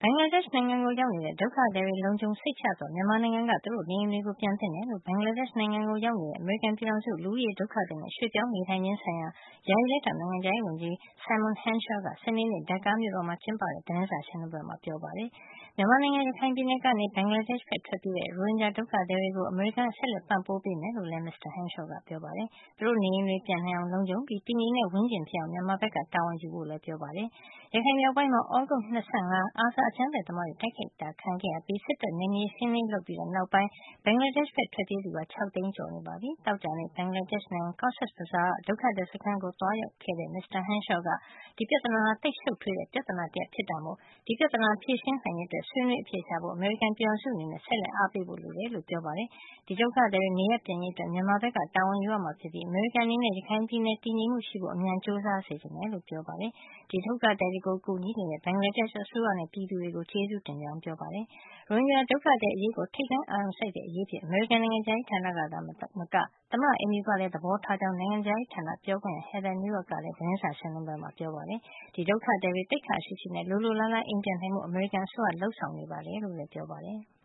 င်္ဂလားဒေ့ရှ်နိုင်ငံကိုရောက်နေတဲ့ ဒုက္ခသည်တွေလုံခြုံစိတ်ချစွာမြန်မာနိုင်ငံကသူတို့နေအိမ်တွေကိုပြန်သင့်တယ်လို့ဘင်္ဂလားဒေ့ရှ်နိုင်ငံကိုရောက်နေတဲ့ အမေရိကန်ပြည်ထောင်စုလူဦးရေဒုက္ခသည်နဲ့ရွှေ့ပြောင်းနေထိုင်ခြင်းဆိုင်ရာယာယီလက်ထောက်နိုင်ငံခြားရေးဝန်ကြီး Simon Henshaw ကစနေနေ့ဒါကာမြို့တော်မှာကျင်းပတဲ့သတင်းစာရှင်းလင်းပွဲမှာပြောပါတယ်။ မြန်မာနိုင်ငံရခိုင်ပြည်နယ်ကနေဘင်္ဂလားဒေ့ရှ်ဘက်ထွက်ပြေးတဲ့ရိုဟင်ဂျာဒုက္ခသည်တွေကိုအမေရိကန်ကဆက်လက်ပံ့ပိုးပေးမယ်လို့လည်း မစ္စတာ Henshaw ကပြောပါတယ်။ သူတို့နေအိမ်တွေပြန်နိုင်အောင်လုံခြုံပြီးတည်ငြိမ်တဲ့ဝန်းကျင်ဖြစ်အောင်မြန်မာဘက်ကတာဝန်ယူဖို့လည်းပြောပါတယ်။ ရခိုင်မြောက်ပိုင်းမှာသြဂုတ်လ ၂၅ ARSA အကြမ်းဖက်သမားတွေတိုက်ခိုက်တာခံခဲ့ရပြီးစစ်တပ်နယ်မြေရှင်းလင်းရေးလုပ်ပြီးနောက်ပိုင်းဘင်္ဂလားဒေ့ရှ်ဘက်ထွက်ပြေးသူ၆ သိန်းကျော်နေပါပြီ။ သောကြာနေ့ ဘင်္ဂလားဒေ့ရှ်နိုင်ငံ Cox's Bazar ကဒုက္ခသည်စခန်းကိုသွားရောက်ခဲ့တဲ့ မစ္စတာ Henshaw ကဒီပြဿနာဟာသိပ်ရှုပ်ထွေးတဲ့ပြဿနာတရပ်ဖြစ်တာမို့ဒီပြဿနာဖြေရှင်းနိုင်ရေးအတွက်ဆွေးနွေးအဖြေရှာဖို့အမေရိကန်ပြည်ထောင်စုအနေနဲ့ဆက်လက်အားပေးဖို့လိုတယ်လို့ပြောပါတယ်။ ဒီဒုက္ခသည်တွေနေရပ်ပြန်ရေးအတွက်မြန်မာဘက်ကတာဝန်ယူရမှာဖြစ်ပြီးအမေရိကန်အနေနဲ့ရခိုင်ပြည်နယ်တည်ငြိမ်မှုရှိဖို့အမြန်ကြိုးစားစေချင်တယ်လို့ပြောပါတယ်။ ဒီဒုက္ခသည်တွေကိုကူညီနေတဲ့ဘင်္ဂလားဒေ့ရှ်အစိုးရနဲ့ပြည်သူတွေကိုကျေးဇူးတင်ကြောင်းပြောပါတယ်။ ရိုဟင်ဂျာဒုက္ခသည်အရေးကိုထိပ်တန်းအာရုံစိုက်တဲ့အရေးအဖြစ်အမေရိကန်နိုင်ငံခြားရေးဌာနကသာမကသမ္မတအိမ်ဖြူကလည်းသဘောထားကြောင်းနိုင်ငံခြားရေးဌာနပြောခွင့်ရ Heather Nauert ကလည်းသတင်းစာရှင်းလင်းပွဲမှာပြောပါတယ်။ ဒီဒုက္ခသည်တွေသိက္ခာရှိရှိနဲ့လိုလိုလားလားအိမ်ပြန်နိုင်ဖို့အမေရိကန်အစိုးရလုပ်ဆောင်နေပါတယ်လို့လည်းပြောပါတယ်။